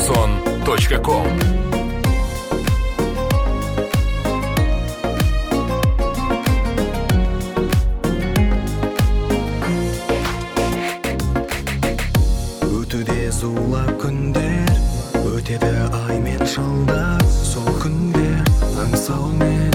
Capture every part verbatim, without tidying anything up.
шансон точка ком. Өтуде зулап күндер, өтеді ай мен жылдар. Сол күндер аңсаумен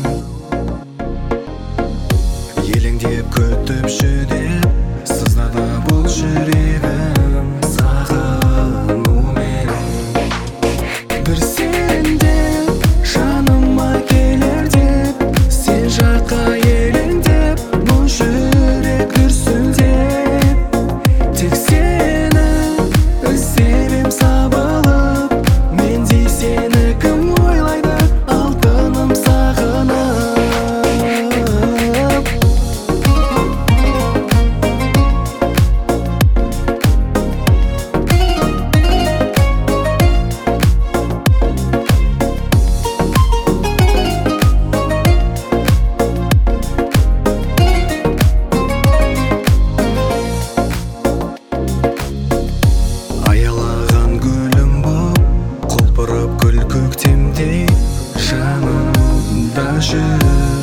елеңдеп күтіп жүдеп, сыздады бұл жүрегім сағынумен. Бір сен деп жаныма келер деп, сен жаққа елеңдеп, бұл жүрек дүрсілдеп. Тек сені іздеп сабылып, мендей сені кім ойлайды, алтыным сағынып. Аялаған гүлім боп, құлпырып гүл көктемде жанымда жүр.